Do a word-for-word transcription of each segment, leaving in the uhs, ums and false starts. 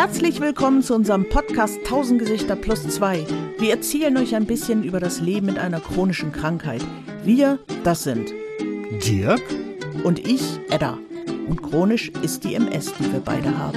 Herzlich willkommen zu unserem Podcast tausend Gesichter plus zwei. Wir erzählen euch ein bisschen über das Leben mit einer chronischen Krankheit. Wir, das sind Dirk und ich, Edda. Und chronisch ist die M S, die wir beide haben.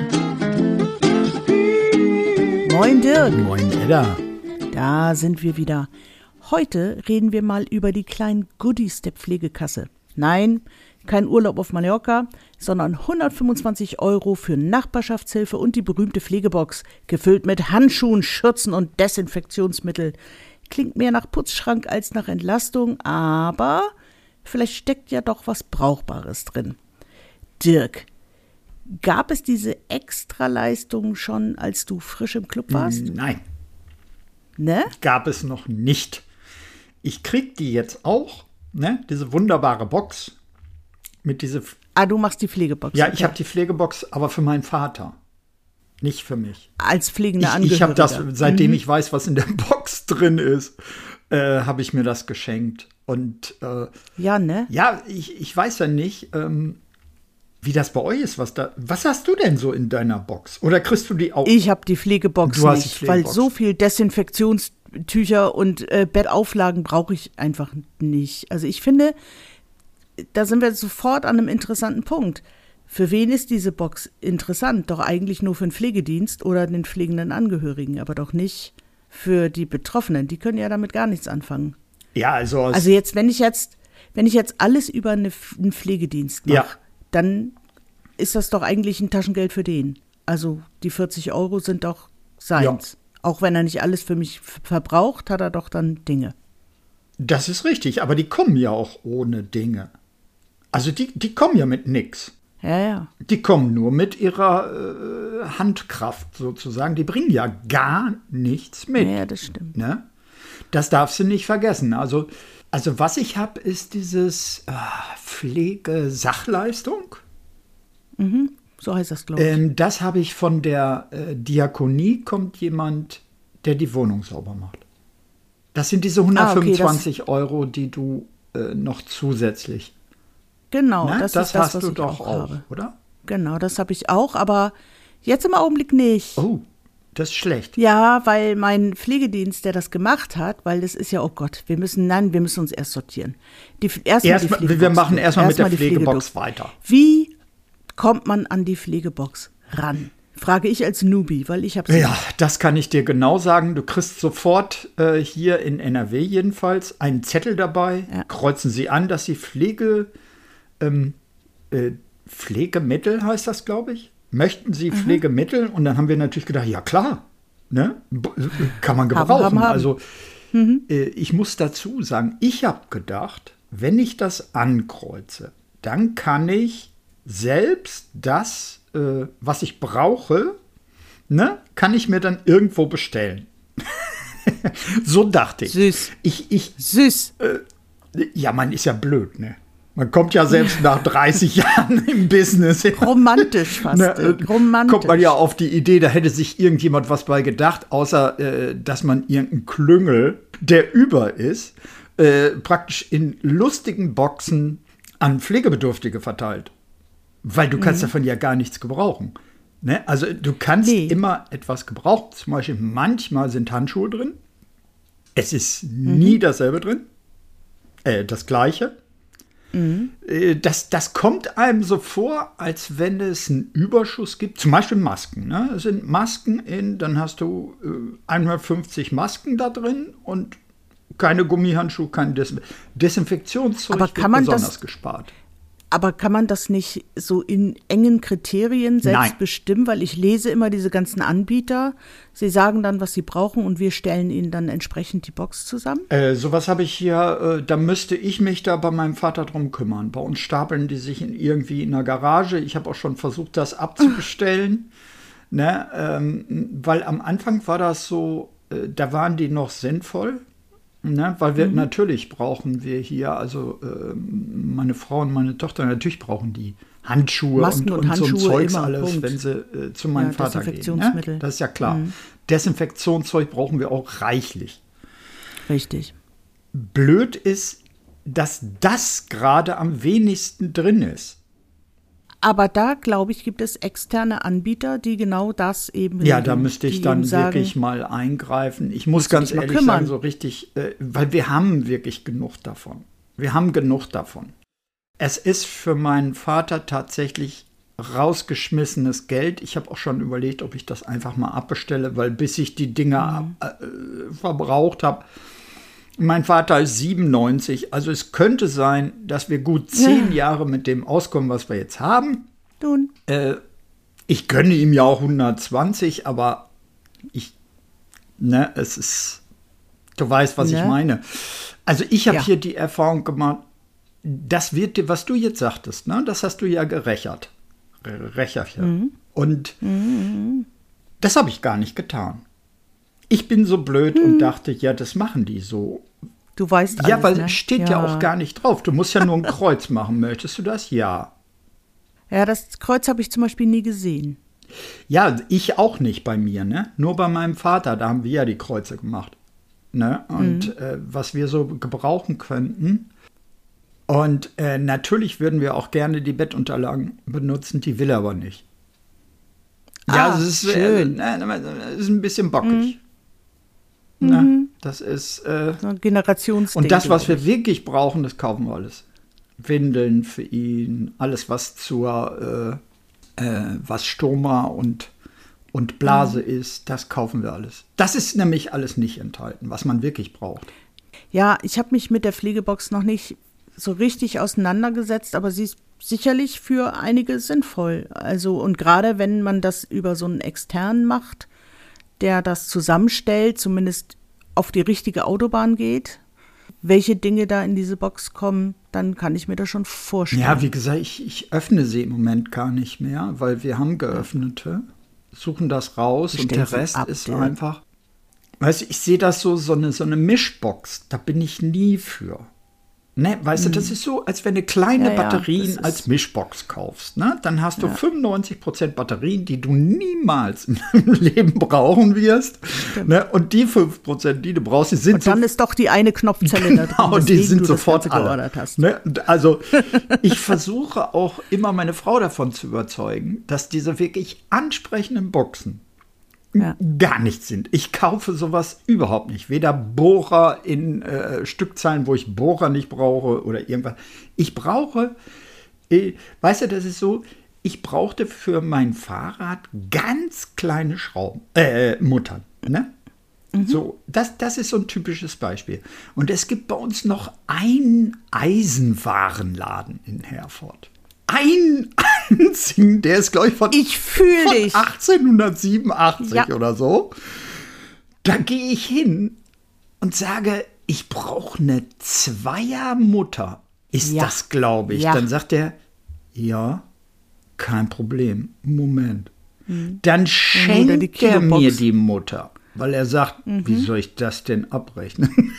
Moin Dirk. Moin Edda. Da sind wir wieder. Heute reden wir mal über die kleinen Goodies der Pflegekasse. Nein, kein Urlaub auf Mallorca, sondern hundertfünfundzwanzig Euro für Nachbarschaftshilfe und die berühmte Pflegebox, gefüllt mit Handschuhen, Schürzen und Desinfektionsmittel. Klingt mehr nach Putzschrank als nach Entlastung, aber vielleicht steckt ja doch was Brauchbares drin. Dirk, gab es diese Extraleistung schon, als du frisch im Club warst? Nein. Ne? Gab es noch nicht. Ich krieg die jetzt auch, ne? Diese wunderbare Box mit diese. Ah, du machst die Pflegebox. Ja, okay. ich habe die Pflegebox, aber für meinen Vater, nicht für mich. Als pflegender Ich, Angehöriger. ich habe das, seitdem mhm. ich weiß, was in der Box drin ist, äh, habe ich mir das geschenkt. Und äh, ja, ne? Ja, ich, ich weiß ja nicht, ähm, wie das bei euch ist. Was da? Was hast du denn so in deiner Box? Oder kriegst du die auch? Ich habe die Pflegebox Du hast nicht, die Pflegebox. weil so viel Desinfektionstücher und äh, Bettauflagen brauche ich einfach nicht. Also ich finde, da sind wir sofort an einem interessanten Punkt. Für wen ist diese Box interessant? Doch eigentlich nur für den Pflegedienst oder den pflegenden Angehörigen, aber doch nicht für die Betroffenen. Die können ja damit gar nichts anfangen. Ja, also. Also jetzt, wenn ich jetzt, wenn ich jetzt alles über eine, einen Pflegedienst mache, Ja. dann ist das doch eigentlich ein Taschengeld für den. Also die vierzig Euro sind doch seins. Ja. Auch wenn er nicht alles für mich f- verbraucht, hat er doch dann Dinge. Das ist richtig, aber die kommen ja auch ohne Dinge. Also die, die kommen ja mit nix. Ja, ja. Die kommen nur mit ihrer äh, Handkraft sozusagen. Die bringen ja gar nichts mit. Ja, das stimmt. Ne? Das darfst du nicht vergessen. Also, also was ich habe, ist dieses äh, Pflegesachleistung. Mhm, so heißt das, glaube ich. Ähm, das habe ich von der äh, Diakonie, kommt jemand, der die Wohnung sauber macht. Das sind diese hundertfünfundzwanzig ah, okay, Euro, die du äh, noch zusätzlich. Genau, ne? das, das ist das, hast was du ich doch auch, auch, habe. Oder? Genau, das habe ich auch, aber jetzt im Augenblick nicht. Oh, das ist schlecht. Ja, weil mein Pflegedienst, der das gemacht hat, weil das ist ja, oh Gott, wir müssen, nein, wir müssen uns erst sortieren. Die, erst erst mal die mal, wir machen erstmal erst mit der die Pflegebox weiter. Wie kommt man an die Pflegebox ran? Frage ich als Newbie, weil ich habe sie. Ja, das kann ich dir genau sagen. Du kriegst sofort äh, hier in N R W jedenfalls einen Zettel dabei. Ja. Kreuzen Sie an, dass Sie Pflege, ähm, äh, Pflegemittel heißt das, glaube ich. Möchten Sie mhm. Pflegemittel? Und dann haben wir natürlich gedacht, ja klar, ne? B- kann man gebrauchen. Haben, haben, haben. Also mhm. äh, ich muss dazu sagen, ich habe gedacht, wenn ich das ankreuze, dann kann ich selbst das, äh, was ich brauche, ne, kann ich mir dann irgendwo bestellen. So dachte ich. Süß. Ich, ich Süß. Äh, ja, man ist ja blöd, ne? Man kommt ja selbst nach dreißig Jahren im Business. Romantisch fast. Ne, Romantisch. Kommt man ja auf die Idee, da hätte sich irgendjemand was bei gedacht, außer, äh, dass man irgendeinen Klüngel, der über ist, äh, praktisch in lustigen Boxen an Pflegebedürftige verteilt. Weil du kannst mhm. davon ja gar nichts gebrauchen. Ne? Also du kannst nee. immer etwas gebrauchen. Zum Beispiel manchmal sind Handschuhe drin. Es ist mhm. nie dasselbe drin. Äh, das Gleiche. Mhm. Das, das kommt einem so vor, als wenn es einen Überschuss gibt. Zum Beispiel Masken. Ne? Es sind Masken in, dann hast du äh, hundertfünfzig Masken da drin und keine Gummihandschuhe, kein Des- Desinfektionszeug Aber kann man wird besonders das, gespart. Aber kann man das nicht so in engen Kriterien selbst Nein. bestimmen? Weil ich lese immer diese ganzen Anbieter. Sie sagen dann, was sie brauchen und wir stellen ihnen dann entsprechend die Box zusammen. Äh, sowas habe ich hier, äh, da müsste ich mich da bei meinem Vater drum kümmern. Bei uns stapeln die sich in, irgendwie in der Garage. Ich habe auch schon versucht, das abzubestellen. ne? ähm, weil am Anfang war das so, äh, da waren die noch sinnvoll. Ne, weil wir mhm. natürlich brauchen wir hier, also äh, meine Frau und meine Tochter, natürlich brauchen die Handschuhe Masken und, und, und so ein Handschuhe Zeugs immer, alles, Punkt. wenn sie äh, zu meinem ja, Vater gehen. Desinfektionsmittel. Ne? Das ist ja klar. Mhm. Desinfektionszeug brauchen wir auch reichlich. Richtig. Blöd ist, dass das gerade am wenigsten drin ist. Aber da, glaube ich, gibt es externe Anbieter, die genau das eben Ja, regeln, da müsste ich die dann eben sagen, wirklich mal eingreifen. Ich muss musst du ganz dich mal ehrlich kümmern. sagen, so richtig, äh, weil wir haben wirklich genug davon. Wir haben genug davon. Es ist für meinen Vater tatsächlich rausgeschmissenes Geld. Ich habe auch schon überlegt, ob ich das einfach mal abbestelle, weil bis ich die Dinger mhm. äh, verbraucht habe. Mein Vater ist siebenundneunzig, also es könnte sein, dass wir gut zehn ja. Jahre mit dem auskommen, was wir jetzt haben. Nun. Äh, ich gönne ihm ja auch hundertzwanzig, aber ich, ne, es ist, du weißt, was ne? ich meine. Also ich habe ja. hier die Erfahrung gemacht, das wird dir, was du jetzt sagtest, ne, das hast du ja gerechert. Recherchen. Mhm. Und mhm. das habe ich gar nicht getan. Ich bin so blöd mhm. und dachte, ja, das machen die so. Du weißt alles, ja, weil ne? steht ja. ja auch gar nicht drauf. Du musst ja nur ein Kreuz machen. Möchtest du das? Ja. Ja, das Kreuz habe ich zum Beispiel nie gesehen. Ja, ich auch nicht bei mir, ne? Nur bei meinem Vater, da haben wir ja die Kreuze gemacht. Ne? Und mhm. äh, was wir so gebrauchen könnten. Und äh, natürlich würden wir auch gerne die Bettunterlagen benutzen, die will er aber nicht. Ja, ah, es ist, schön. Äh, äh, ist ein bisschen bockig. Mhm. Ne? Das ist äh, so ein Generationsding. Und das, was wir wirklich brauchen, das kaufen wir alles. Windeln für ihn, alles was zur äh, äh, was Stoma und, und Blase mhm. ist, das kaufen wir alles. Das ist nämlich alles nicht enthalten, was man wirklich braucht. Ja, ich habe mich mit der Pflegebox noch nicht so richtig auseinandergesetzt, aber sie ist sicherlich für einige sinnvoll. Also, und gerade wenn man das über so einen externen macht, der das zusammenstellt, zumindest auf die richtige Autobahn geht, welche Dinge da in diese Box kommen, dann kann ich mir das schon vorstellen. Ja, wie gesagt, ich, ich öffne sie im Moment gar nicht mehr, weil wir haben geöffnete, suchen das raus und der Rest ab, ist ja. einfach, weißt du, ich sehe das so, so eine, so eine Mischbox, da bin ich nie für. Ne, weißt hm. du, das ist so, als wenn du kleine ja, Batterien ja, als Mischbox kaufst. Ne? Dann hast du ja. fünfundneunzig Prozent Batterien, die du niemals in deinem Leben brauchen wirst. Ne? Und die fünf Prozent, die du brauchst, die sind Und dann so, ist doch die eine Knopfzelle genau, da drin, die sind du sofort das Ganze alle. geordert hast. Ne? Also ich versuche auch immer meine Frau davon zu überzeugen, dass diese wirklich ansprechenden Boxen ja. gar nichts sind. Ich kaufe sowas überhaupt nicht. Weder Bohrer in äh, Stückzahlen, wo ich Bohrer nicht brauche oder irgendwas. Ich brauche, äh, weißt du, das ist so, ich brauchte für mein Fahrrad ganz kleine Schrauben, äh, Muttern, ne? Mhm. So, das, das ist so ein typisches Beispiel. Und es gibt bei uns noch einen Eisenwarenladen in Herford. Ein einzigen, der ist, glaube ich, von, ich fühl von dich. achtzehnhundertsiebenundachtzig ja. oder so. Da gehe ich hin und sage, ich brauche eine Zweiermutter. Ist ja. das, glaube ich. Ja. Dann sagt er, ja, kein Problem. Moment. Mhm. Dann schenkt er mir die Mutter. Weil er sagt, mhm. wie soll ich das denn abrechnen?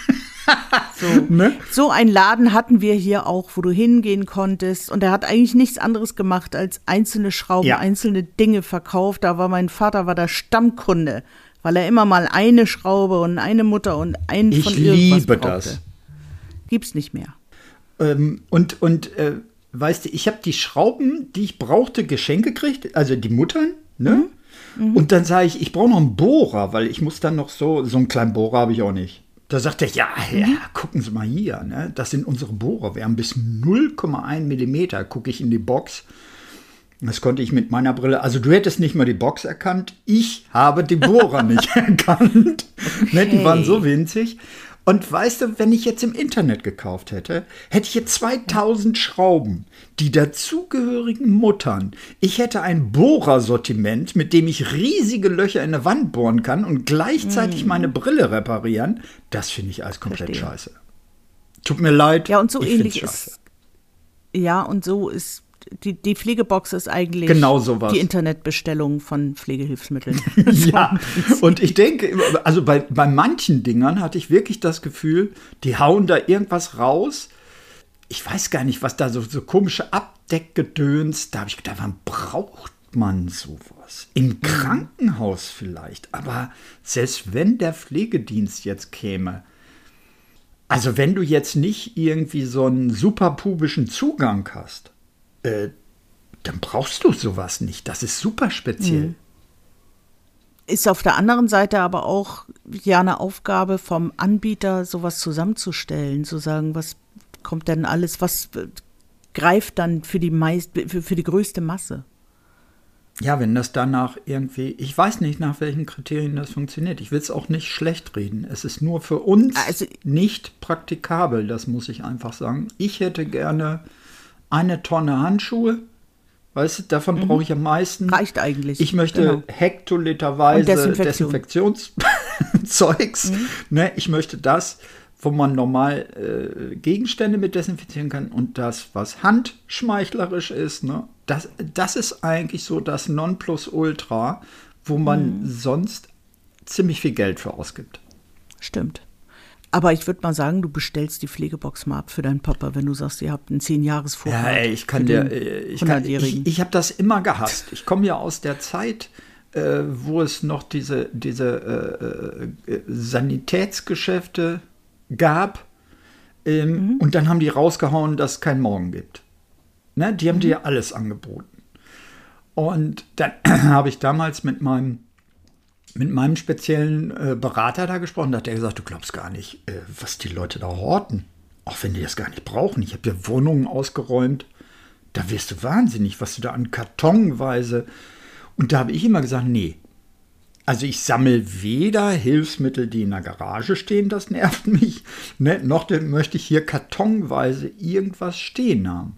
So. Ne? So einen Laden hatten wir hier auch, wo du hingehen konntest. Und er hat eigentlich nichts anderes gemacht, als einzelne Schrauben, ja. einzelne Dinge verkauft. Da war mein Vater war der Stammkunde, weil er immer mal eine Schraube und eine Mutter und einen ich von irgendwas liebe brauchte. Das. Gibt's nicht mehr. Ähm, und und äh, weißt du, ich habe die Schrauben, die ich brauchte, Geschenke gekriegt, also die Muttern, ne? Mhm. Mhm. Und dann sage ich, ich brauche noch einen Bohrer, weil ich muss dann noch so, so einen kleinen Bohrer habe ich auch nicht. Da sagt er, ja, ja, gucken Sie mal hier, ne? Das sind unsere Bohrer. Wir haben bis null Komma eins Millimeter, gucke ich in die Box. Das konnte ich mit meiner Brille, also du hättest nicht mal die Box erkannt, ich habe die Bohrer nicht erkannt. Okay. Ne, die waren so winzig. Und weißt du, wenn ich jetzt im Internet gekauft hätte, hätte ich jetzt zweitausend Schrauben, die dazugehörigen Muttern. Ich hätte ein Bohrersortiment, mit dem ich riesige Löcher in der Wand bohren kann und gleichzeitig mm. meine Brille reparieren. Das finde ich alles komplett Verstehe. Scheiße. Tut mir leid. Ja, und so ähnlich ist. Ja, und so ist. Die, die Pflegebox ist eigentlich genau sowas. Die Internetbestellung von Pflegehilfsmitteln. Ja, und ich denke, also bei, bei manchen Dingern hatte ich wirklich das Gefühl, die hauen da irgendwas raus. Ich weiß gar nicht, was da so, so komische Abdeckgedöns, da habe ich gedacht, wann braucht man sowas? Im Krankenhaus vielleicht, aber selbst wenn der Pflegedienst jetzt käme, also wenn du jetzt nicht irgendwie so einen super pubischen Zugang hast, Äh, dann brauchst du sowas nicht. Das ist super speziell. Mhm. Ist auf der anderen Seite aber auch ja eine Aufgabe vom Anbieter, sowas zusammenzustellen, zu sagen, was kommt denn alles, was greift dann für die meist, für, für die größte Masse. Ja, wenn das danach irgendwie, ich weiß nicht, nach welchen Kriterien das funktioniert. Ich will es auch nicht schlecht reden. Es ist nur für uns also, nicht praktikabel, das muss ich einfach sagen. Ich hätte gerne eine Tonne Handschuhe. Weißt du, davon mhm. brauche ich am meisten. Reicht eigentlich. Ich möchte genau. hektoliterweise Desinfektion. Desinfektionszeugs. Mhm. Ne, ich möchte das, wo man normal äh, Gegenstände mit desinfizieren kann. Und das, was handschmeichlerisch ist, ne, das, das ist eigentlich so das Nonplusultra, wo man mhm. sonst ziemlich viel Geld für ausgibt. Stimmt. Aber ich würde mal sagen, du bestellst die Pflegebox mal ab für deinen Papa, wenn du sagst, ihr habt einen zehn-Jahres-Vorrat. Ja, ey, ich kann dir, ich, kann, ich, ich habe das immer gehasst. Ich komme ja aus der Zeit, äh, wo es noch diese, diese äh, äh, Sanitätsgeschäfte gab. Ähm, mhm. Und dann haben die rausgehauen, dass es keinen Morgen gibt. Ne? Die haben mhm. dir alles angeboten. Und dann habe ich damals mit meinem mit meinem speziellen äh, Berater da gesprochen, da hat er gesagt, du glaubst gar nicht, äh, was die Leute da horten. Auch wenn die das gar nicht brauchen. Ich habe ja Wohnungen ausgeräumt. Da wirst du wahnsinnig, was du da an Kartonweise. Und da habe ich immer gesagt, nee. Also ich sammle weder Hilfsmittel, die in der Garage stehen, das nervt mich, ne, noch möchte ich hier kartonweise irgendwas stehen haben.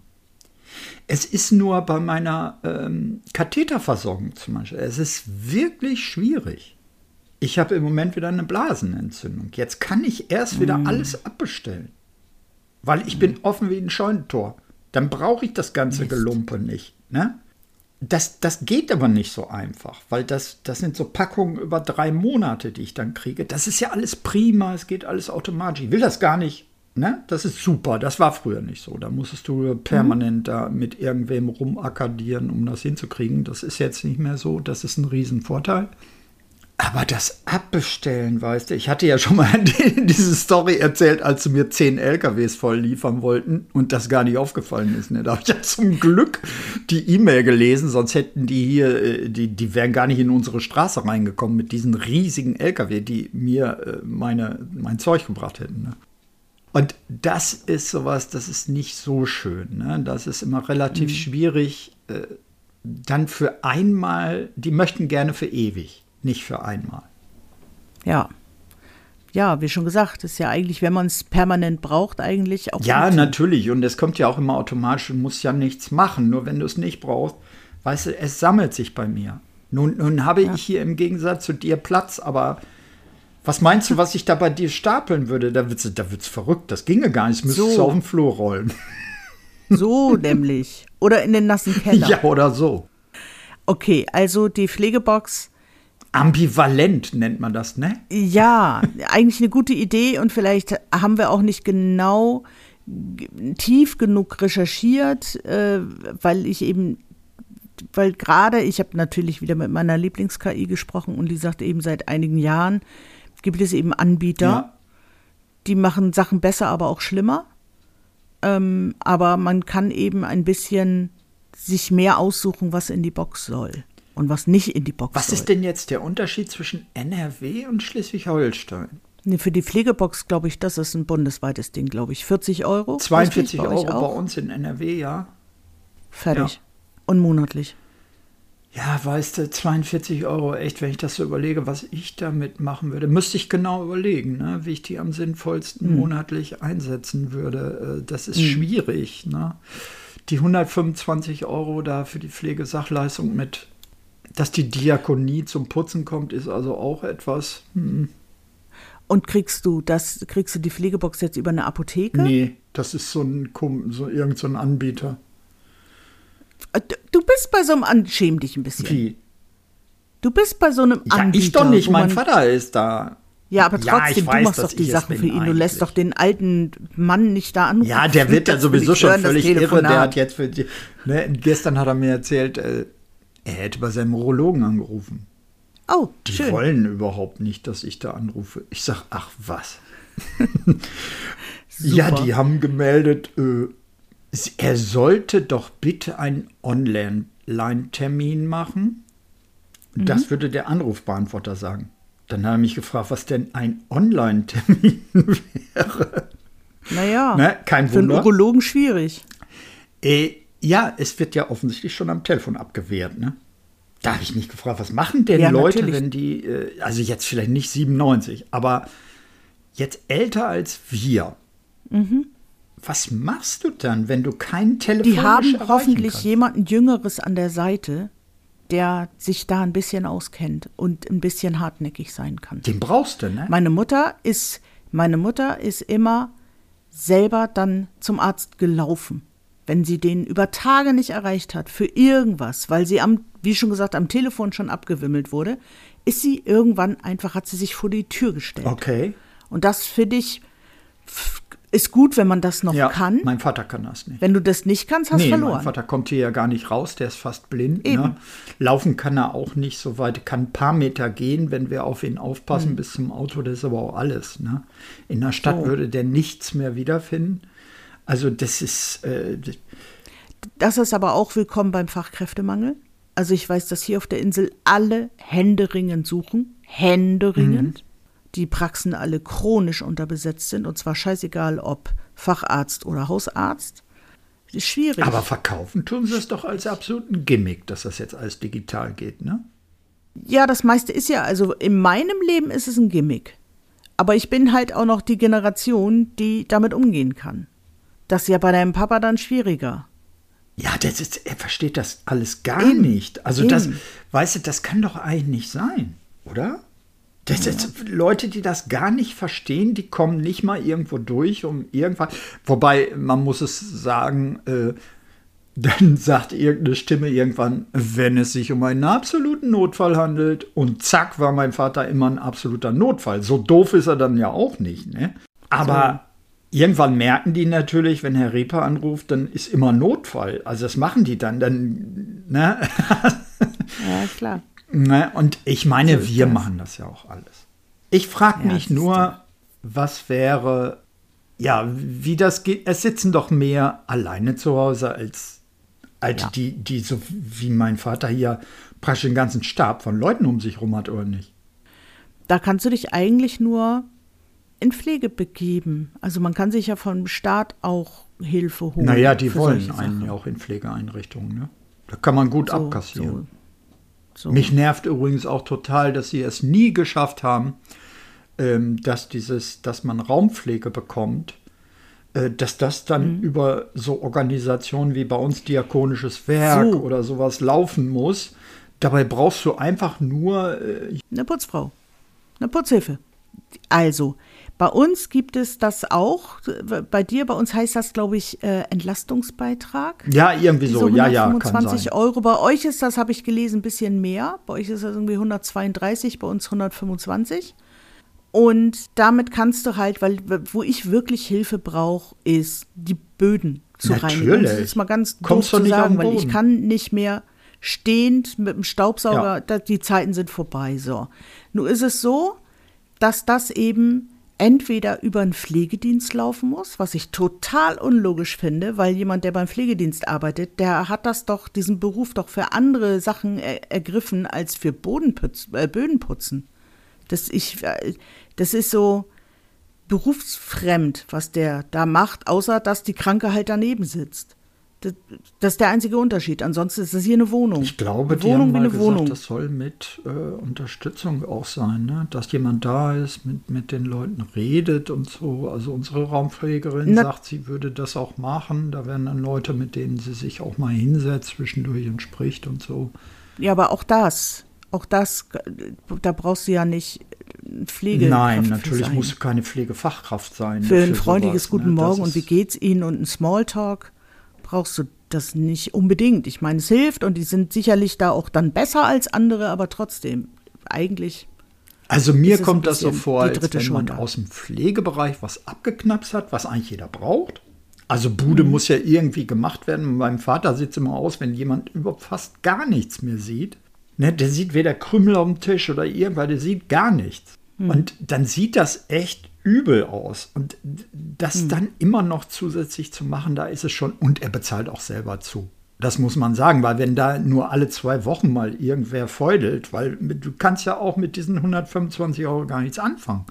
Es ist nur bei meiner ähm, Katheterversorgung zum Beispiel, es ist wirklich schwierig. Ich habe im Moment wieder eine Blasenentzündung. Jetzt kann ich erst wieder mm. alles abbestellen, weil ich mm. bin offen wie ein Scheunentor. Dann brauche ich das ganze Mist. Gelumpe nicht. Ne? Das, das geht aber nicht so einfach, weil das, das sind so Packungen über drei Monate, die ich dann kriege. Das ist ja alles prima, es geht alles automatisch. Ich will das gar nicht. Ne? Das ist super, das war früher nicht so. Da musstest du permanent mhm. da mit irgendwem rumakkadieren, um das hinzukriegen. Das ist jetzt nicht mehr so, das ist ein Riesenvorteil. Aber das Abbestellen, weißt du, ich hatte ja schon mal diese Story erzählt, als sie mir zehn L K Ws voll liefern wollten und das gar nicht aufgefallen ist. Ne? Da habe ich ja zum Glück die E-Mail gelesen, sonst hätten die hier, die, die wären gar nicht in unsere Straße reingekommen mit diesen riesigen L K W, die mir meine, mein Zeug gebracht hätten. Ne? Und das ist sowas, das ist nicht so schön. Ne? Das ist immer relativ mhm. schwierig, äh, dann für einmal, die möchten gerne für ewig, nicht für einmal. Ja. Ja, wie schon gesagt, ist ja eigentlich, wenn man es permanent braucht, eigentlich auch. Ja, gut. Natürlich. Und es kommt ja auch immer automatisch, du musst ja nichts machen. Nur wenn du es nicht brauchst, weißt du, es sammelt sich bei mir. Nun, nun habe ja. ich hier im Gegensatz zu dir Platz, aber was meinst du, was ich da bei dir stapeln würde? Da wird's, da wird's verrückt. Das ginge gar nicht. Das müsstest so. du auf den Flur rollen. So nämlich. Oder in den nassen Keller. Ja, oder so. Okay, also die Pflegebox. Ambivalent nennt man das, ne? Ja, eigentlich eine gute Idee. Und vielleicht haben wir auch nicht genau tief genug recherchiert, äh, weil ich eben weil gerade, ich habe natürlich wieder mit meiner Lieblings-K I gesprochen und die sagte eben, seit einigen Jahren gibt es eben Anbieter, ja. die machen Sachen besser, aber auch schlimmer. Ähm, aber man kann eben ein bisschen sich mehr aussuchen, was in die Box soll und was nicht in die Box was soll. Was ist denn jetzt der Unterschied zwischen N R W und Schleswig-Holstein? Nee, für die Pflegebox, glaube ich, das ist ein bundesweites Ding, glaube ich. vierzig Euro. zweiundvierzig Euro bei uns in N R W, ja. Fertig. Ja. Und monatlich. Ja, weißt du, zweiundvierzig Euro, echt, wenn ich das so überlege, was ich damit machen würde, müsste ich genau überlegen, ne, wie ich die am sinnvollsten mhm. monatlich einsetzen würde. Das ist mhm. schwierig. Ne? Die hundertfünfundzwanzig Euro da für die Pflegesachleistung mit, dass die Diakonie zum Putzen kommt, ist also auch etwas. Hm. Und kriegst du das, kriegst du die Pflegebox jetzt über eine Apotheke? Nee, das ist so ein, so, irgend so ein Anbieter. Du bist bei so einem An- schäm dich ein bisschen. Wie? Du bist bei so einem ja, Anbieter. Ich doch nicht, mein Vater ist da. Ja, aber trotzdem, ja, weiß, du machst doch die Sachen für ihn. Eigentlich. Du lässt doch den alten Mann nicht da anrufen. Ja, der wird ja sowieso schon völlig irre. Der hat jetzt für die, ne, gestern hat er mir erzählt, äh, er hätte bei seinem Urologen angerufen. Oh, die schön. wollen überhaupt nicht, dass ich da anrufe. Ich sag, ach was. Ja, die haben gemeldet, äh, er sollte doch bitte einen Online-Termin machen. Mhm. Das würde der Anrufbeantworter sagen. Dann hat er mich gefragt, was denn ein Online-Termin wäre. Naja, ne? Kein für Wunder. einen Urologen schwierig. Äh, ja, es wird ja offensichtlich schon am Telefon abgewehrt, ne? Da habe ich mich gefragt, was machen denn ja, Leute, natürlich. wenn die, äh, also jetzt vielleicht nicht siebenundneunzig, aber jetzt älter als wir. Mhm. Was machst du dann, wenn du kein Telefon Die haben hoffentlich kannst? jemanden Jüngeres an der Seite, der sich da ein bisschen auskennt und ein bisschen hartnäckig sein kann. Den brauchst du, ne? Meine Mutter ist, meine Mutter ist immer selber dann zum Arzt gelaufen, wenn sie den über Tage nicht erreicht hat für irgendwas, weil sie am, wie schon gesagt, am Telefon schon abgewimmelt wurde, ist sie irgendwann einfach, hat sie sich vor die Tür gestellt. Okay. Und das finde ich ist gut, wenn man das noch Ja, kann. mein Vater kann das nicht. Wenn du das nicht kannst, hast du Nee, verloren. mein Vater kommt hier ja gar nicht raus, der ist fast blind. Eben. Ne? Laufen kann er auch nicht so weit, kann ein paar Meter gehen, wenn wir auf ihn aufpassen, Mhm. bis zum Auto, das ist aber auch alles. Ne? In der Stadt So. würde der nichts mehr wiederfinden. Also das ist... Äh, Das ist aber auch willkommen beim Fachkräftemangel. Also ich weiß, dass hier auf der Insel alle händeringend suchen. Händeringend. Mhm. Die Praxen alle chronisch unterbesetzt sind. Und zwar scheißegal, ob Facharzt oder Hausarzt. Das ist schwierig. aber verkaufen tun sie es doch als absoluten Gimmick, dass das jetzt alles digital geht, ne? Ja, das meiste ist ja, also in meinem Leben ist es ein Gimmick. Aber ich bin halt auch noch die Generation, die damit umgehen kann. Das ist ja bei deinem Papa dann schwieriger. Ja, das ist, er versteht das alles gar Eben. nicht. Also Eben. das, weißt du, das kann doch eigentlich nicht sein, oder? Das Ja. ist, Leute, die das gar nicht verstehen, die kommen nicht mal irgendwo durch, um irgendwas. Wobei, man muss es sagen, äh, dann sagt irgendeine Stimme irgendwann, wenn es sich um einen absoluten Notfall handelt. Und zack, war mein Vater immer ein absoluter Notfall. So doof ist er dann ja auch nicht, ne? Aber irgendwann merken die natürlich, wenn Herr Reper anruft, dann ist immer Notfall. Also das machen die dann. dann ne? Ja, klar. Ne? Und ich meine, So ist wir das. machen das ja auch alles. Ich frage Ja, mich siehst nur, du. was wäre, ja, wie das geht. Es sitzen doch mehr alleine zu Hause als, als Ja. die, die so wie mein Vater hier praktisch den ganzen Stab von Leuten um sich rum hat, oder nicht? Da kannst du dich eigentlich nur in Pflege begeben. Also man kann sich ja vom Staat auch Hilfe holen. Naja, die für wollen solche einen Sachen. ja auch in Pflegeeinrichtungen. Ne? Da kann man gut So, abkassieren. So, so. Mich nervt übrigens auch total, dass sie es nie geschafft haben, ähm, dass dieses, dass man Raumpflege bekommt, äh, dass das dann Mhm. über so Organisationen wie bei uns Diakonisches Werk So. oder sowas laufen muss. Dabei brauchst du einfach nur äh, Eine Putzfrau, eine Putzhilfe. Also, bei uns gibt es das auch. Bei dir, bei uns heißt das, glaube ich, äh, Entlastungsbeitrag. ja, irgendwie so, Diese ja, ja, kann hundertfünfundzwanzig sein. Euro. Bei euch ist das, habe ich gelesen, ein bisschen mehr. Bei euch ist das irgendwie hundertzweiunddreißig, bei uns hundertfünfundzwanzig. Und damit kannst du halt, weil wo ich wirklich Hilfe brauche, ist die Böden zu reinigen. Um Natürlich. das jetzt mal ganz Kommst doof du zu nicht auf sagen, den weil ich Boden. kann nicht mehr stehend mit dem Staubsauger, Ja. da, die Zeiten sind vorbei. So. Nun ist es so, dass das eben entweder über einen Pflegedienst laufen muss, was ich total unlogisch finde, weil jemand, der beim Pflegedienst arbeitet, der hat das doch, diesen Beruf doch für andere Sachen er, ergriffen als für Bodenputz, äh, Bödenputzen. Das, ich, äh, das ist so berufsfremd, was der da macht, außer dass die Kranke halt daneben sitzt. Das, das ist der einzige Unterschied. Ansonsten ist das hier eine Wohnung. Ich glaube, eine die Wohnung haben wie mal eine gesagt, Wohnung. das soll mit äh, Unterstützung auch sein, ne? Dass jemand da ist, mit, mit den Leuten redet und so. Also unsere Raumpflegerin Na- sagt, sie würde das auch machen. Da werden dann Leute, mit denen sie sich auch mal hinsetzt zwischendurch und spricht und so. Ja, aber auch das, auch das, da brauchst du ja nicht Pflege. Nein, natürlich musst du keine Pflegefachkraft sein. Für ein freundliches sowas, Guten ne? Das Morgen und ist- wie geht's Ihnen und ein Smalltalk brauchst du das nicht unbedingt. Ich meine, es hilft und die sind sicherlich da auch dann besser als andere, aber trotzdem, eigentlich. Also mir ist es kommt ein das so bisschen vor, die als dritte wenn man Schulter. aus dem Pflegebereich was abgeknapst hat, was eigentlich jeder braucht. Also Bude Mhm. muss ja irgendwie gemacht werden. Meinem Vater sieht es immer aus, wenn jemand überhaupt fast gar nichts mehr sieht. Ne, der sieht weder Krümel auf dem Tisch oder irgendwas, der sieht gar nichts. Hm. Und dann sieht das echt übel aus. Und das hm. dann immer noch zusätzlich zu machen, da ist es schon. Und er bezahlt auch selber zu. Das muss man sagen, weil wenn da nur alle zwei Wochen mal irgendwer feudelt, weil du kannst ja auch mit diesen hundertfünfundzwanzig Euro gar nichts anfangen.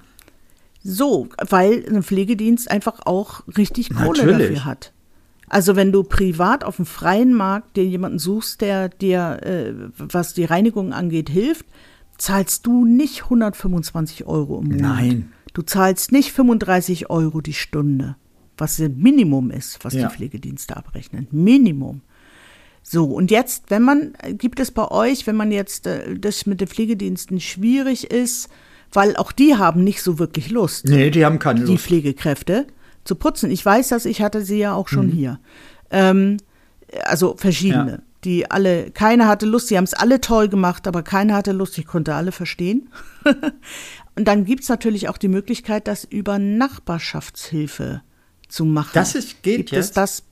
So, weil ein Pflegedienst einfach auch richtig Kohle Natürlich. dafür hat. Also wenn du privat auf dem freien Markt dir jemanden suchst, der dir, äh, was die Reinigung angeht, hilft, zahlst du nicht hundertfünfundzwanzig Euro im Monat. Nein. Du zahlst nicht fünfunddreißig Euro die Stunde, was das Minimum ist, was Ja. die Pflegedienste abrechnen. Minimum. So, und jetzt, wenn man, gibt es bei euch, wenn man jetzt äh, das mit den Pflegediensten schwierig ist, weil auch die haben nicht so wirklich Lust, Nee, die haben keine die Lust. Pflegekräfte zu putzen. Ich weiß das, ich hatte sie ja auch schon Mhm. hier. Ähm, also verschiedene, Ja. die alle, keine hatte Lust, sie haben es alle toll gemacht, aber keiner hatte Lust, ich konnte alle verstehen. Und dann gibt es natürlich auch die Möglichkeit, das über Nachbarschaftshilfe zu machen. Das ist, geht Gibt jetzt? es das?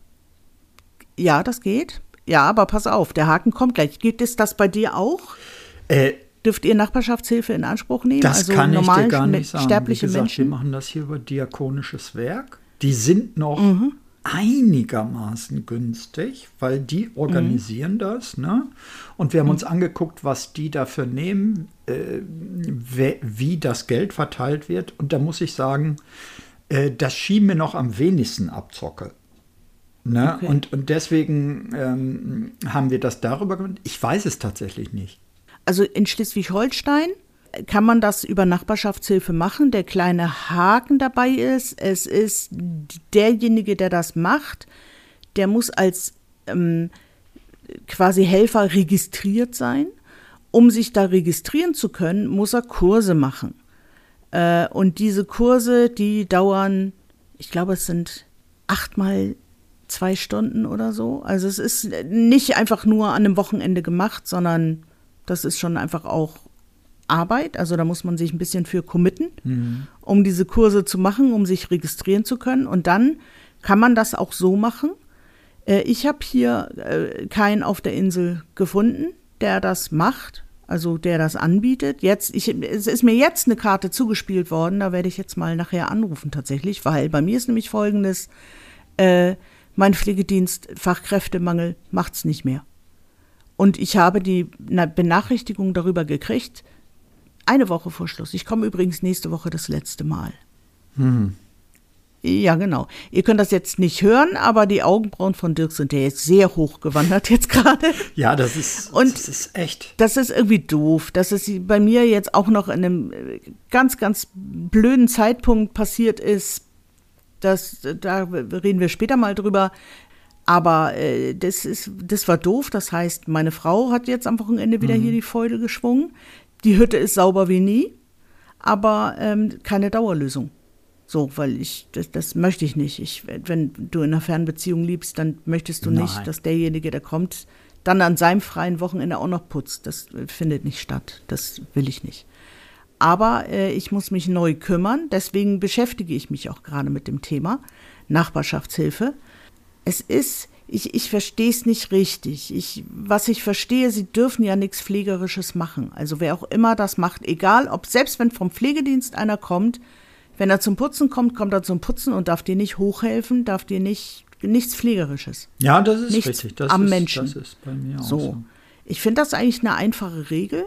Ja, das geht. Ja, aber pass auf, der Haken kommt gleich. Gibt es das bei dir auch? Äh, Dürft ihr Nachbarschaftshilfe in Anspruch nehmen? das also kann ich dir normal gar mit nicht sagen. sterbliche Wie gesagt, Menschen? wir machen das hier über diakonisches Werk. Die sind noch Mhm. einigermaßen günstig, weil die organisieren Mhm. das. Ne? Und wir haben uns angeguckt, was die dafür nehmen, äh, we- wie das Geld verteilt wird. Und da muss ich sagen, äh, das schien mir noch am wenigsten abzocke. Ne? Okay. Und, und deswegen ähm, haben wir das darüber gemacht. Ich weiß es tatsächlich nicht. Also in Schleswig-Holstein kann man das über Nachbarschaftshilfe machen. Der kleine Haken dabei ist, es ist derjenige, der das macht, der muss als ähm, quasi Helfer registriert sein. Um sich da registrieren zu können, muss er Kurse machen. Äh, und diese Kurse, die dauern, ich glaube, es sind achtmal zwei Stunden oder so. Also es ist nicht einfach nur an einem Wochenende gemacht, sondern das ist schon einfach auch Arbeit. Also da muss man sich ein bisschen für committen, Mhm. um diese Kurse zu machen, um sich registrieren zu können. Und dann kann man das auch so machen. Äh, ich habe hier äh, keinen auf der Insel gefunden, der das macht, also der das anbietet. Jetzt, ich, es ist mir jetzt eine Karte zugespielt worden, da werde ich jetzt mal nachher anrufen tatsächlich, weil bei mir ist nämlich Folgendes, äh, mein Pflegedienst, Fachkräftemangel, macht's nicht mehr. Und ich habe die Benachrichtigung darüber gekriegt, eine Woche vor Schluss. Ich komme übrigens nächste Woche das letzte Mal. Mhm. Ja, genau. Ihr könnt das jetzt nicht hören, aber die Augenbrauen von Dirk sind ja jetzt sehr hoch gewandert jetzt gerade. Ja, das ist, Und das ist echt. Das ist irgendwie doof, dass es bei mir jetzt auch noch in einem ganz, ganz blöden Zeitpunkt passiert ist. Das, da reden wir später mal drüber. Aber äh, das ist, das war doof. Das heißt, meine Frau hat jetzt am Wochenende wieder Mhm. hier die Feule geschwungen. Die Hütte ist sauber wie nie, aber ähm, keine Dauerlösung. So, weil ich, das, das möchte ich nicht. Ich, wenn du in einer Fernbeziehung liebst, dann möchtest du Nein. nicht, dass derjenige, der kommt, dann an seinem freien Wochenende auch noch putzt. Das findet nicht statt. Das will ich nicht. Aber äh, ich muss mich neu kümmern. Deswegen beschäftige ich mich auch gerade mit dem Thema Nachbarschaftshilfe. Es ist, ich, ich verstehe es nicht richtig. Ich, was ich verstehe, sie dürfen ja nichts Pflegerisches machen. Also wer auch immer das macht, egal, ob selbst wenn vom Pflegedienst einer kommt, wenn er zum Putzen kommt, kommt er zum Putzen und darf dir nicht hochhelfen, darf dir nicht, nichts Pflegerisches. Ja, das ist Nichts richtig. Das am ist, Menschen. Das ist bei mir auch So. so. Ich finde das eigentlich eine einfache Regel,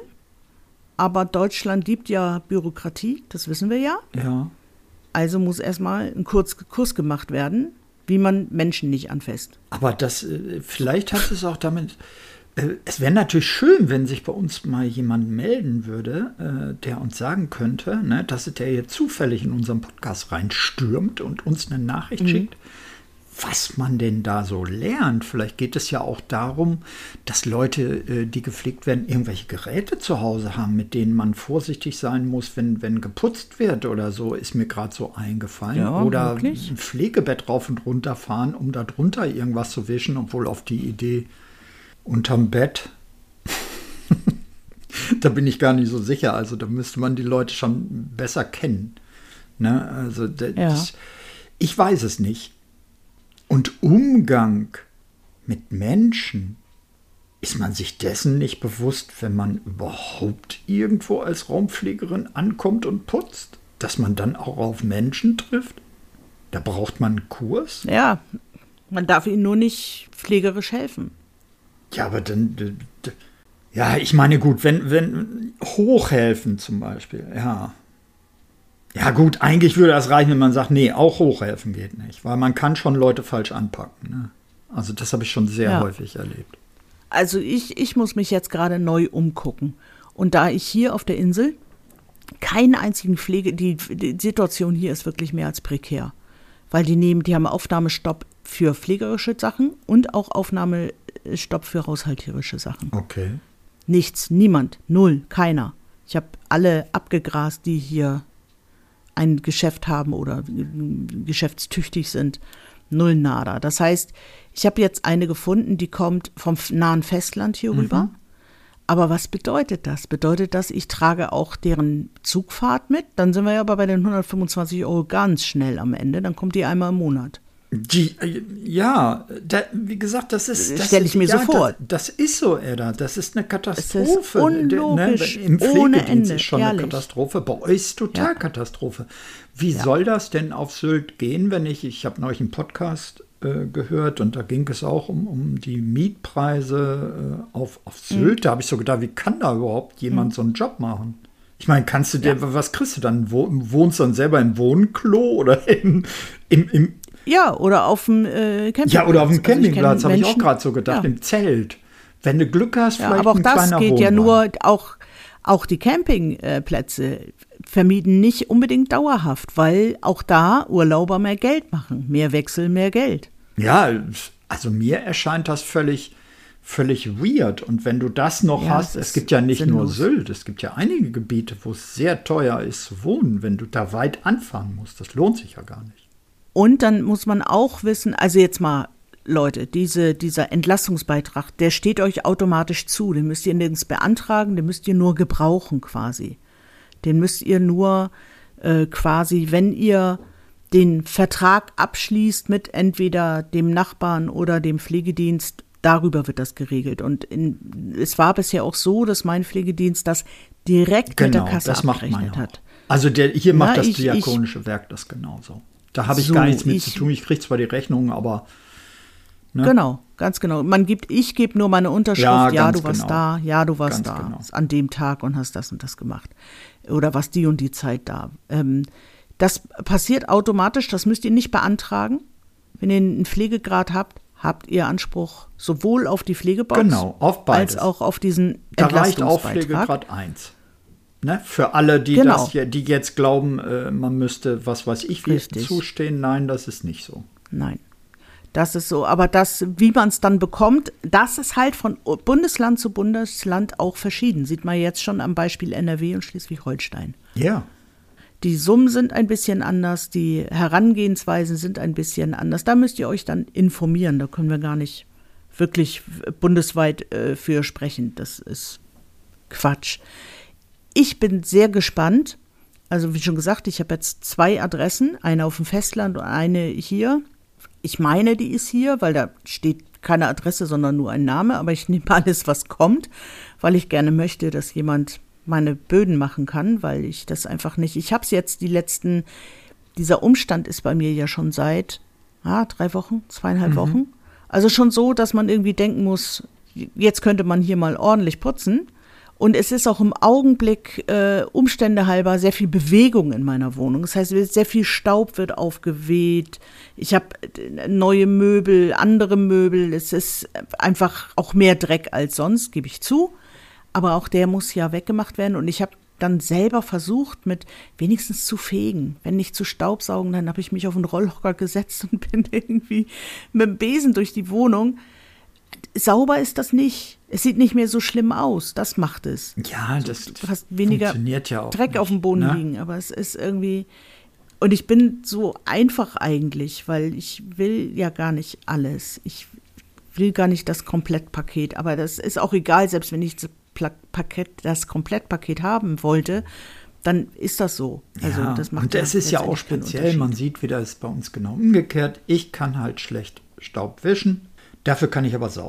aber Deutschland liebt ja Bürokratie, das wissen wir ja. Ja. Also muss erstmal ein Kurs, Kurs gemacht werden, wie man Menschen nicht anfasst. Aber das, äh, vielleicht hat es auch damit, äh, es wäre natürlich schön, wenn sich bei uns mal jemand melden würde, äh, der uns sagen könnte, ne, dass der hier zufällig in unseren Podcast reinstürmt und uns eine Nachricht Mhm. schickt, was man denn da so lernt. Vielleicht geht es ja auch darum, dass Leute, äh, die gepflegt werden, irgendwelche Geräte zu Hause haben, mit denen man vorsichtig sein muss, wenn, wenn geputzt wird oder so, ist mir gerade so eingefallen. Ja, oder wirklich. ein Pflegebett rauf und runter fahren, um da drunter irgendwas zu wischen, obwohl auf die Idee unterm Bett, da bin ich gar nicht so sicher. Also da müsste man die Leute schon besser kennen. Ne? Also das, Ja. ich weiß es nicht. Und Umgang mit Menschen, ist man sich dessen nicht bewusst, wenn man überhaupt irgendwo als Raumpflegerin ankommt und putzt, dass man dann auch auf Menschen trifft? Da braucht man einen Kurs? Ja, man darf ihnen nur nicht pflegerisch helfen. Ja, aber dann, d- d- ja, ich meine, gut, wenn, wenn, hochhelfen zum Beispiel, ja. Ja gut, eigentlich würde das reichen, wenn man sagt, nee, auch hochhelfen geht nicht, weil man kann schon Leute falsch anpacken. Ne? Also das habe ich schon sehr Ja. häufig erlebt. Also ich, ich muss mich jetzt gerade neu umgucken. Und da ich hier auf der Insel keinen einzigen Pflege, die, die Situation hier ist wirklich mehr als prekär. Weil die nehmen, die haben Aufnahmestopp für pflegerische Sachen und auch Aufnahmestopp für haushalterische Sachen. Okay. Nichts, niemand, null, keiner. Ich habe alle abgegrast, die hier ein Geschäft haben oder geschäftstüchtig sind. Null nada. Das heißt, ich habe jetzt eine gefunden, die kommt vom nahen Festland hier rüber. Aber was bedeutet das? Bedeutet das, ich trage auch deren Zugfahrt mit? Dann sind wir ja aber bei den hundertfünfundzwanzig Euro ganz schnell am Ende. Dann kommt die einmal im Monat. Die, äh, ja, da, wie gesagt, das ist. Das Stell ich mir ja, so vor. Das, das ist so, Edda. Das ist eine Katastrophe. Es ist unlogisch, Ne? Im ohne Pflegedienst Ende, ist schon ehrlich. eine Katastrophe. Bei euch ist total Ja. Katastrophe. Wie Ja. soll das denn auf Sylt gehen, wenn ich, ich habe neulich einen Podcast äh, gehört und da ging es auch um, um die Mietpreise äh, auf, auf Sylt. Mhm. Da habe ich so gedacht, wie kann da überhaupt jemand so einen Job machen? Ich meine, kannst du dir, Ja. was kriegst du dann? Wo, wohnst du dann selber im Wohnklo oder im, im, im Ja, oder auf dem äh, Campingplatz. ja, oder auf dem Also ich kenne Campingplatz, habe ich auch Menschen- gerade so gedacht, Ja. im Zelt. Wenn du Glück hast, Ja, vielleicht aber auch ein das kleiner geht ja Wohnwagen. nur, auch, auch die Campingplätze vermieten nicht unbedingt dauerhaft, weil auch da Urlauber mehr Geld machen. Mehr Wechsel, mehr Geld. Ja, also mir erscheint das völlig, völlig weird. Und wenn du das noch Ja, hast, es es ist gibt ja nicht nur sinnlos. Sylt, es gibt ja einige Gebiete, wo es sehr teuer ist zu wohnen, wenn du da weit anfahren musst. Das lohnt sich ja gar nicht. Und dann muss man auch wissen, also jetzt mal, Leute, diese, dieser Entlastungsbeitrag, der steht euch automatisch zu. Den müsst ihr nirgends beantragen, den müsst ihr nur gebrauchen quasi. Den müsst ihr nur äh, quasi, wenn ihr den Vertrag abschließt mit entweder dem Nachbarn oder dem Pflegedienst, darüber wird das geregelt. Und in, es war bisher auch so, dass mein Pflegedienst das direkt mit Genau, der Kasse das macht man abgerechnet ja hat. Also der, hier macht Na, das ich- Diakonische Werk das genauso. Da habe ich So, gar nichts mit ich- zu tun. Ich kriege zwar die Rechnungen, aber ne? Genau, ganz genau. Man gibt, ich gebe nur meine Unterschrift, Ja, ja, ganz du warst genau. da, ja, du warst Ganz da, genau. an dem Tag und hast das und das gemacht. Oder was die und die Zeit da. Ähm, das passiert automatisch, das müsst ihr nicht beantragen. Wenn ihr einen Pflegegrad habt, habt ihr Anspruch sowohl auf die Pflegebox Genau, auf beides. als auch auf diesen Da reicht auch Entlastungsbeitrag. Pflegegrad eins. Ne? Für alle, die, Genau. das, hier- die jetzt glauben, äh, man müsste, was weiß ich, wie Richtig. zustehen. Nein, das ist nicht so. Nein, das ist so. Aber das, wie man es dann bekommt, das ist halt von Bundesland zu Bundesland auch verschieden. Sieht man jetzt schon am Beispiel N R W und Schleswig-Holstein. Ja. Die Summen sind ein bisschen anders, die Herangehensweisen sind ein bisschen anders. Da müsst ihr euch dann informieren. Da können wir gar nicht wirklich bundesweit äh, für sprechen. Das ist Quatsch. Ich bin sehr gespannt. Also wie schon gesagt, ich habe jetzt zwei Adressen, eine auf dem Festland und eine hier. Ich meine, die ist hier, weil da steht keine Adresse, sondern nur ein Name. Aber ich nehme alles, was kommt, weil ich gerne möchte, dass jemand meine Böden machen kann, weil ich das einfach nicht, ich habe es jetzt die letzten, dieser Umstand ist bei mir ja schon seit ah, drei Wochen, zweieinhalb Mhm. Wochen. Also schon so, dass man irgendwie denken muss, jetzt könnte man hier mal ordentlich putzen. Und es ist auch im Augenblick äh, Umstände halber sehr viel Bewegung in meiner Wohnung. Das heißt, sehr viel Staub wird aufgeweht. Ich habe neue Möbel, andere Möbel. Es ist einfach auch mehr Dreck als sonst, gebe ich zu. Aber auch der muss ja weggemacht werden. Und ich habe dann selber versucht, mit wenigstens zu fegen. Wenn nicht zu staubsaugen, dann habe ich mich auf einen Rollhocker gesetzt und bin irgendwie mit dem Besen durch die Wohnung. Sauber ist das nicht. Es sieht nicht mehr so schlimm aus. Das macht es. Ja, das Du hast weniger funktioniert ja auch Dreck nicht, auf dem Boden ne? liegen. Aber es ist irgendwie. Und ich bin so einfach eigentlich, weil ich will ja gar nicht alles. Ich will gar nicht das Komplettpaket. Aber das ist auch egal, selbst wenn ich das Pla- Paket, das Komplettpaket haben wollte, dann ist das so. Also Ja, das macht und es ist ja auch letztendlich keinen speziell, man Unterschied. sieht wieder, es ist bei uns genau umgekehrt. Ich kann halt schlecht Staub wischen, dafür kann ich aber saugen.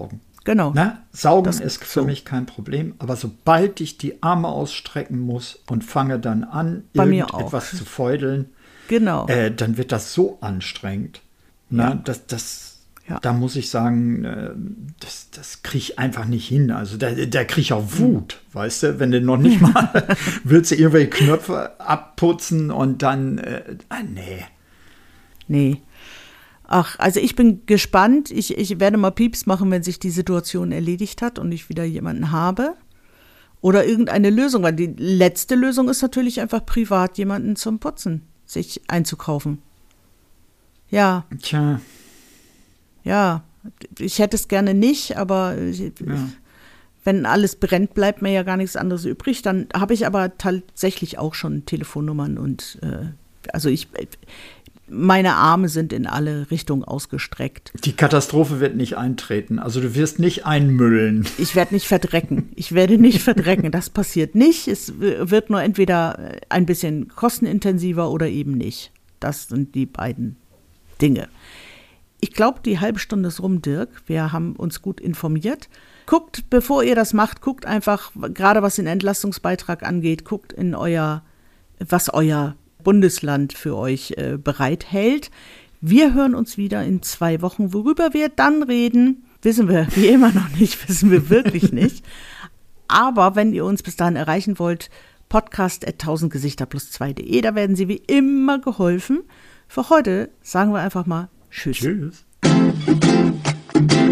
Genau. Na, saugen Das- ist für so. mich kein Problem, aber sobald ich die Arme ausstrecken muss und fange dann an, Bei mir auch. irgendetwas zu feudeln, Genau. äh, dann wird das so anstrengend. Na, Ja. das, das, Ja. Da muss ich sagen, äh, das, das kriege ich einfach nicht hin. Also da, da kriege ich auch Wut, weißt du, wenn du noch nicht mal willst du irgendwelche Knöpfe abputzen und dann, äh, ah, nee. Nee. Ach, also ich bin gespannt. Ich, ich werde mal Pieps machen, wenn sich die Situation erledigt hat und ich wieder jemanden habe. Oder irgendeine Lösung. Weil die letzte Lösung ist natürlich einfach privat jemanden zum Putzen, sich einzukaufen. Ja, Tja, ja. Ich hätte es gerne nicht, aber ich, ja. wenn alles brennt, bleibt mir ja gar nichts anderes übrig. Dann habe ich aber tatsächlich auch schon Telefonnummern und äh, also ich, meine Arme sind in alle Richtungen ausgestreckt. Die Katastrophe wird nicht eintreten. Also du wirst nicht einmüllen. Ich werde nicht verdrecken. Ich werde nicht verdrecken. Das passiert nicht. Es wird nur entweder ein bisschen kostenintensiver oder eben nicht. Das sind die beiden Dinge. Ich glaube, die halbe Stunde ist rum, Dirk. Wir haben uns gut informiert. Guckt, bevor ihr das macht, guckt einfach, gerade was den Entlastungsbeitrag angeht, guckt in euer, was euer Bundesland für euch äh, bereithält. Wir hören uns wieder in zwei Wochen. Worüber wir dann reden, wissen wir wie immer noch nicht, wissen wir wirklich nicht. Aber wenn ihr uns bis dahin erreichen wollt, podcast at tausend Gesichter plus zwei punkt de, da werden Sie wie immer geholfen. Für heute sagen wir einfach mal Tschüss. Tschüss.